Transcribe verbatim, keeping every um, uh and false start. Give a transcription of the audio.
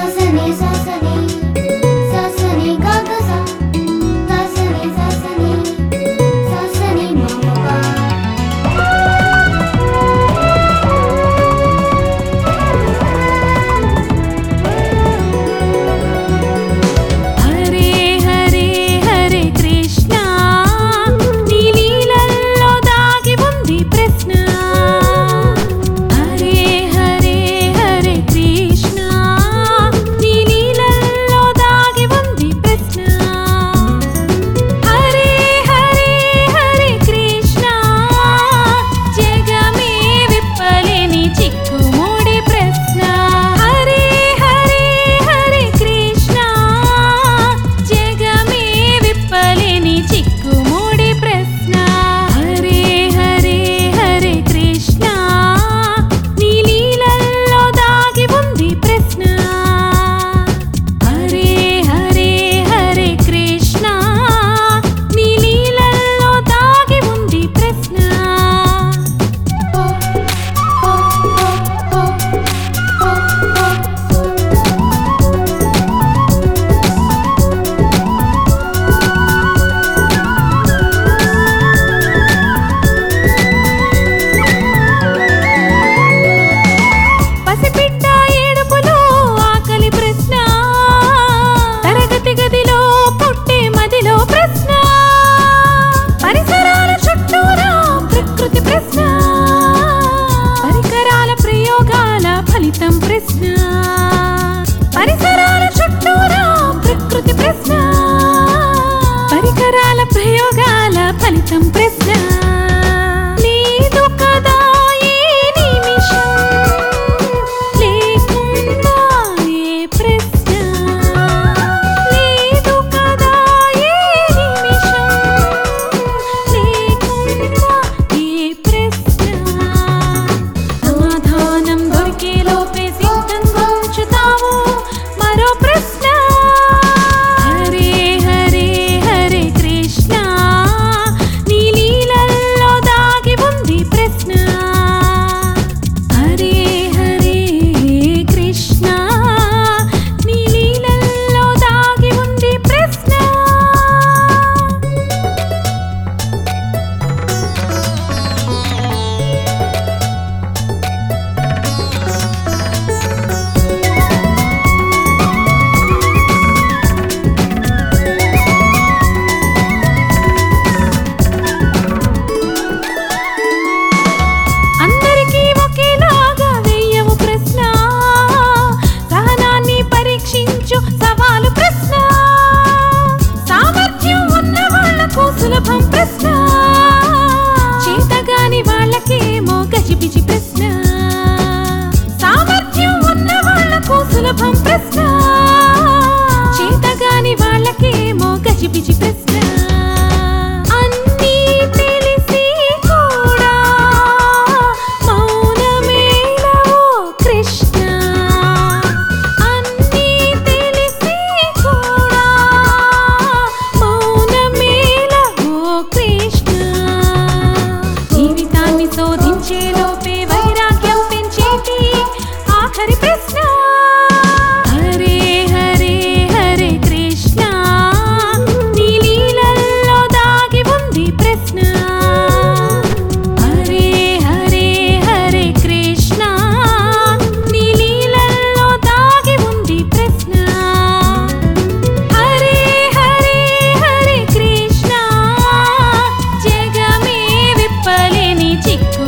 ఫలితం ప్రశ్న లేదు కదా ఏ నిమిషం లేకుండా ఏ ప్రశ్న లేదు కదా ఏ నిమిషం లేకుండా ఏ ప్రశ్న సమాధానం దొరికే లోపే సిద్ధంగా ఉంచుతావు మరో ప్రశ్న హరే హరే హరే కృష్ణ నీ లీలల్లో దాగి ఉంది ప్రశ్న హరే హరే కృష్ణ నీ లీలల్లో దాగి ఉంది ప్రశ్న అందరికీ ఒకేలాగా వేయవు ప్రశ్న సహనాన్ని పరీక్షించు సవాలు ప్రశ్న సామర్థ్యం ఉన్న వాళ్లకు సులభం ప్రశ్న చేతగాని వాళ్ళకేమో గజిబిజి ప్రశ్న సామర్థ్యం ఉన్న వాళ్లకు సులభం ప్రశ్న చేతగాని వాళ్ళకేమో గజిబిజి ప్రశ్న అన్నీ తెలిసి కూడా మౌనమేలా ఓ కృష్ణ అన్నీ తెలిసి కూడా మౌనమేలా ఓ కృష్ణ జీవితాన్ని శోధించే లోపే వైరాగ్యం పెంచేటి ఆఖరి ప్రశ్న హరే హరే హరే కృష్ణ నీ లీలల్లో దాగి ఉంది ప్రశ్న హరే హరే హరే కృష్ణ నీ లీలల్లో దాగి ఉంది ప్రశ్న హరే హరే హరే కృష్ణ జగమే విప్పలేని చిక్కు